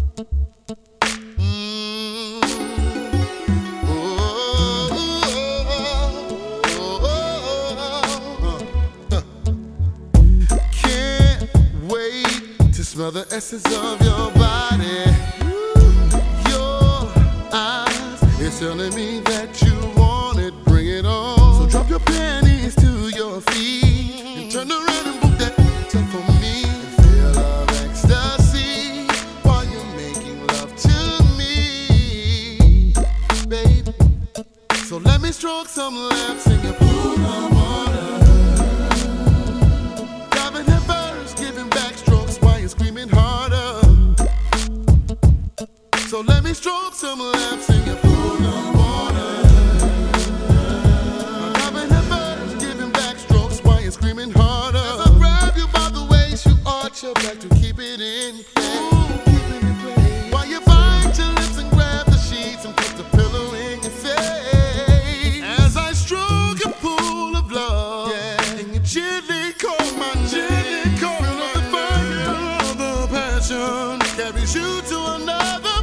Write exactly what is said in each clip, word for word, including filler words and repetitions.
Mm. Oh, oh, oh, oh. Can't wait to smell the essence of your body. Your eyes, it's telling me that you want it. Bring it on. So drop your panties to your feet and turn around and book that up for me. And feel of ecstasy while you're making love to me, baby. So let me stroke some lips in your pool of water. Diving head first, giving back strokes while you're screaming harder. So let me stroke some lips in your pool of water. Diving head first, giving back strokes while you're screaming harder. As I grab you by the waist, you arch your back to keep it in place. While you bite your lips and grab the sheets and put the pillow in your face. As I stroke a pool of love, yeah, and you gently call my name, feel of the fire of the passion carries you to another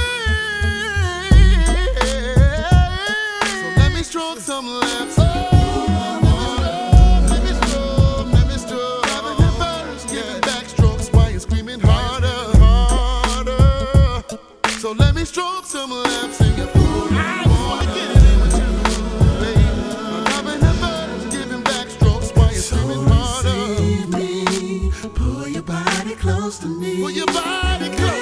place. So let me stroke some lips. Oh, let me stroke, let me stroke. Grabbing it first, giving back strokes while you're screaming harder, harder. So let me stroke some lips in your pool. I just wanna get it in with you, baby. Grabbing it first, giving back strokes while you're screaming harder. Receive me, pull your body close to me. Pull your body close.